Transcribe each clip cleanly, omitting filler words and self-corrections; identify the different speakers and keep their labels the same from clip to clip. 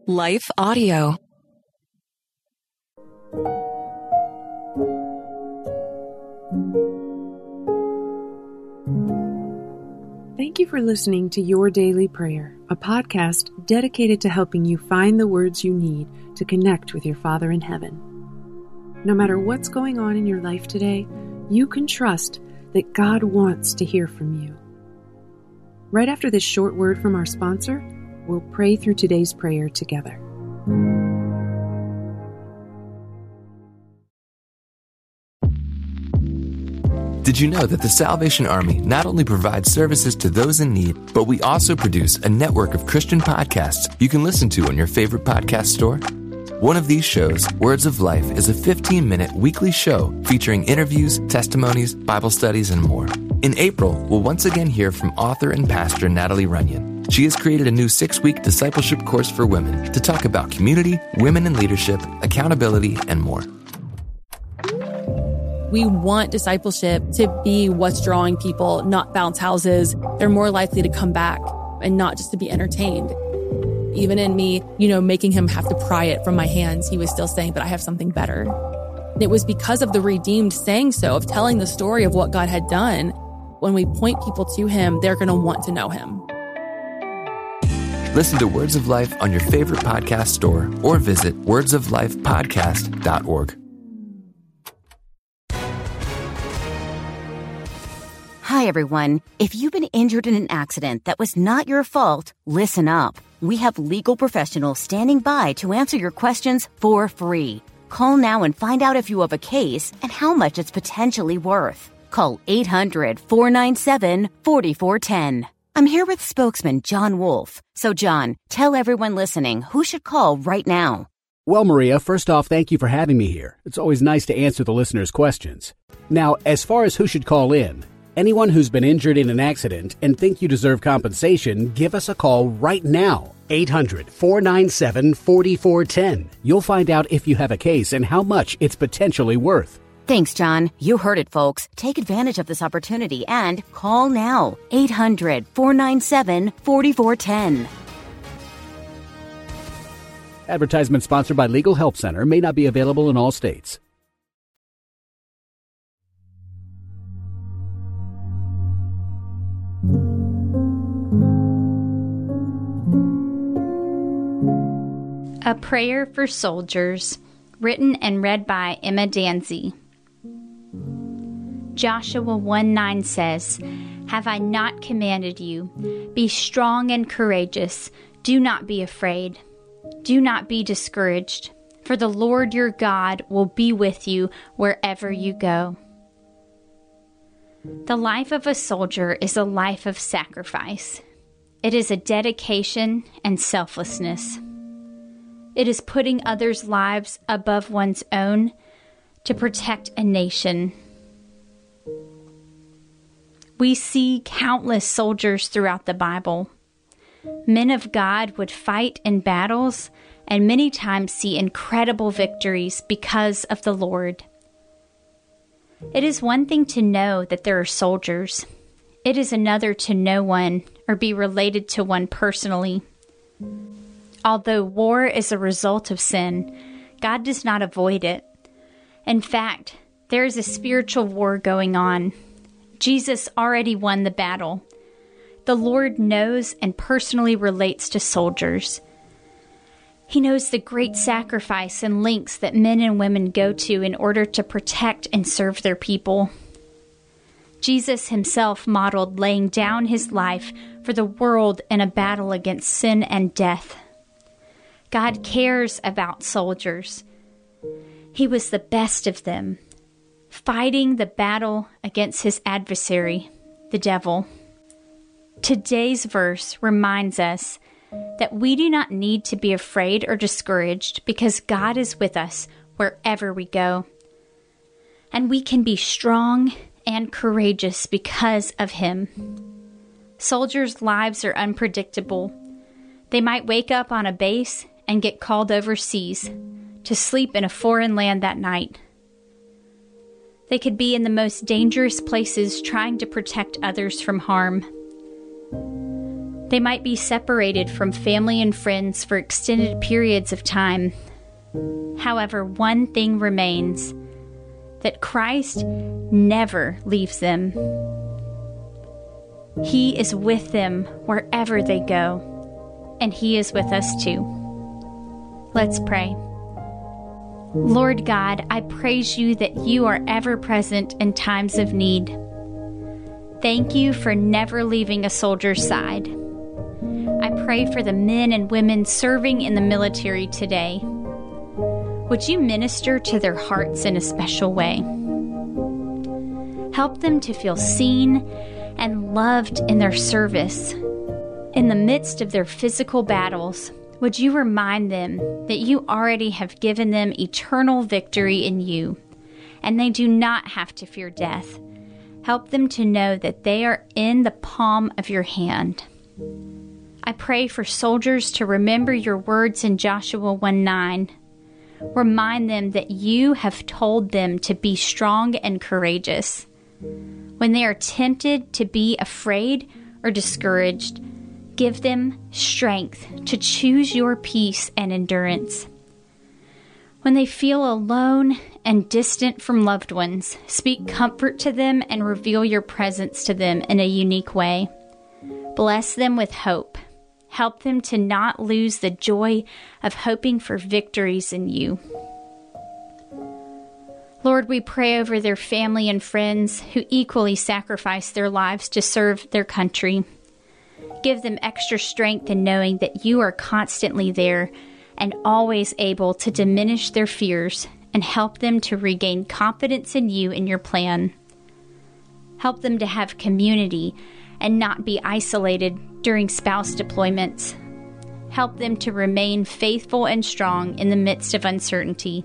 Speaker 1: Life Audio.
Speaker 2: Thank you for listening to Your Daily Prayer, a podcast dedicated to helping you find the words you need to connect with your Father in heaven. No matter what's going on in your life today, you can trust that God wants to hear from you. Right after this short word from our sponsor, we'll pray through today's prayer together.
Speaker 3: Did you know that the Salvation Army not only provides services to those in need, but we also produce a network of Christian podcasts you can listen to on your favorite podcast store? One of these shows, Words of Life, is a 15-minute weekly show featuring interviews, testimonies, Bible studies, and more. In April, we'll once again hear from author and pastor Natalie Runyon. She has created a new 6-week discipleship course for women to talk about community, women in leadership, accountability, and more.
Speaker 4: We want discipleship to be what's drawing people, not bounce houses. They're more likely to come back and not just to be entertained. Even in me, making him have to pry it from my hands, he was still saying, but I have something better. It was because of the redeemed saying so, of telling the story of what God had done. When we point people to him, they're going to want to know him.
Speaker 3: Listen to Words of Life on your favorite podcast store or visit wordsoflifepodcast.org.
Speaker 5: Hi, everyone. If you've been injured in an accident that was not your fault, listen up. We have legal professionals standing by to answer your questions for free. Call now and find out if you have a case and how much it's potentially worth. Call 800-497-4410. I'm here with spokesman John Wolf. So, John, tell everyone listening who should call right now.
Speaker 6: Well, Maria, first off, thank you for having me here. It's always nice to answer the listeners' questions. Now, as far as who should call in, anyone who's been injured in an accident and think you deserve compensation, give us a call right now. 800-497-4410. You'll find out if you have a case and how much it's potentially worth.
Speaker 5: Thanks, John. You heard it, folks. Take advantage of this opportunity and call now. 800-497-4410.
Speaker 6: Advertisement sponsored by Legal Help Center. May not be available in all states.
Speaker 7: A Prayer for Soldiers, written and read by Emma Danzy. Joshua 1:9 says, "Have I not commanded you? Be strong and courageous. Do not be afraid. Do not be discouraged, for the Lord your God will be with you wherever you go." The life of a soldier is a life of sacrifice. It is a dedication and selflessness. It is putting others' lives above one's own to protect a nation. We see countless soldiers throughout the Bible. Men of God would fight in battles and many times see incredible victories because of the Lord. It is one thing to know that there are soldiers. It is another to know one or be related to one personally. Although war is a result of sin, God does not avoid it. In fact, there is a spiritual war going on. Jesus already won the battle. The Lord knows and personally relates to soldiers. He knows the great sacrifice and lengths that men and women go to in order to protect and serve their people. Jesus himself modeled laying down his life for the world in a battle against sin and death. God cares about soldiers. He was the best of them, fighting the battle against his adversary, the devil. Today's verse reminds us that we do not need to be afraid or discouraged because God is with us wherever we go. And we can be strong and courageous because of him. Soldiers' lives are unpredictable. They might wake up on a base and get called overseas to sleep in a foreign land that night. They could be in the most dangerous places trying to protect others from harm. They might be separated from family and friends for extended periods of time. However, one thing remains, that Christ never leaves them. He is with them wherever they go, and He is with us too. Let's pray. Lord God, I praise You that You are ever present in times of need. Thank You for never leaving a soldier's side. I pray for the men and women serving in the military today. Would You minister to their hearts in a special way? Help them to feel seen and loved in their service. In the midst of their physical battles, would You remind them that You already have given them eternal victory in You, and they do not have to fear death. Help them to know that they are in the palm of Your hand. I pray for soldiers to remember Your words in Joshua 1:9. Remind them that You have told them to be strong and courageous. When they are tempted to be afraid or discouraged, give them strength to choose Your peace and endurance. When they feel alone and distant from loved ones, speak comfort to them and reveal Your presence to them in a unique way. Bless them with hope. Help them to not lose the joy of hoping for victories in You. Lord, we pray over their family and friends who equally sacrifice their lives to serve their country. Give them extra strength in knowing that You are constantly there and always able to diminish their fears and help them to regain confidence in You and Your plan. Help them to have community and not be isolated during spouse deployments. Help them to remain faithful and strong in the midst of uncertainty.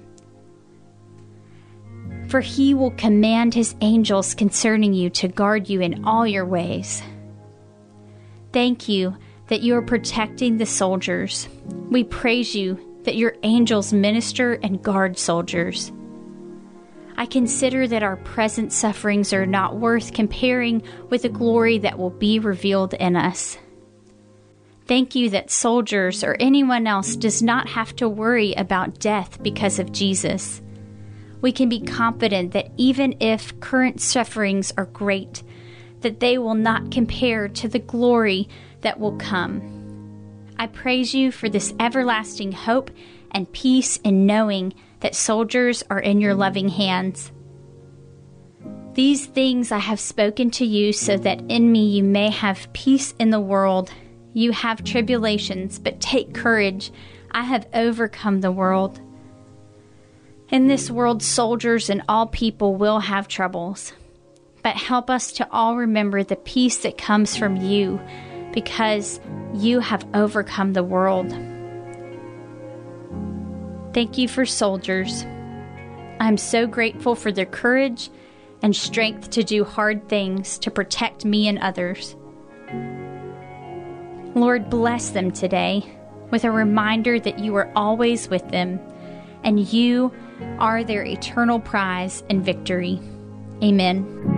Speaker 7: For He will command His angels concerning You to guard you in all your ways. Thank You that You are protecting the soldiers. We praise You that Your angels minister and guard soldiers. I consider that our present sufferings are not worth comparing with the glory that will be revealed in us. Thank You that soldiers or anyone else does not have to worry about death because of Jesus. We can be confident that even if current sufferings are great, that they will not compare to the glory that will come. I praise You for this everlasting hope and peace in knowing that soldiers are in Your loving hands. These things I have spoken to You so that in Me You may have peace in the world. You have tribulations, but take courage. I have overcome the world. In this world, soldiers and all people will have troubles. But help us to all remember the peace that comes from You, because You have overcome the world. Thank You for soldiers. I'm so grateful for their courage and strength to do hard things to protect me and others. Lord, bless them today with a reminder that You are always with them and You are their eternal prize and victory. Amen.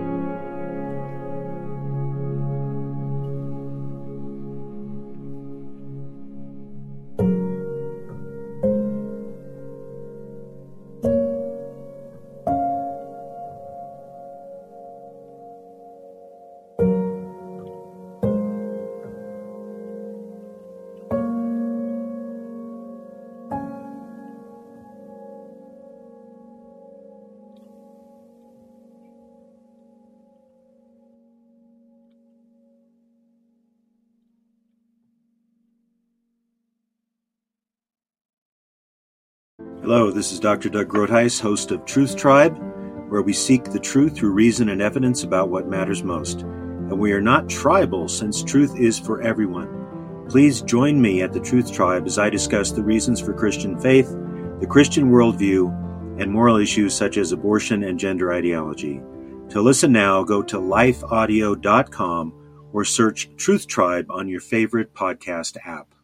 Speaker 1: Hello, this is Dr. Doug Groothuis, host of Truth Tribe, where we seek the truth through reason and evidence about what matters most. And we are not tribal, since truth is for everyone. Please join me at the Truth Tribe as I discuss the reasons for Christian faith, the Christian worldview, and moral issues such as abortion and gender ideology. To listen now, go to lifeaudio.com or search Truth Tribe on your favorite podcast app.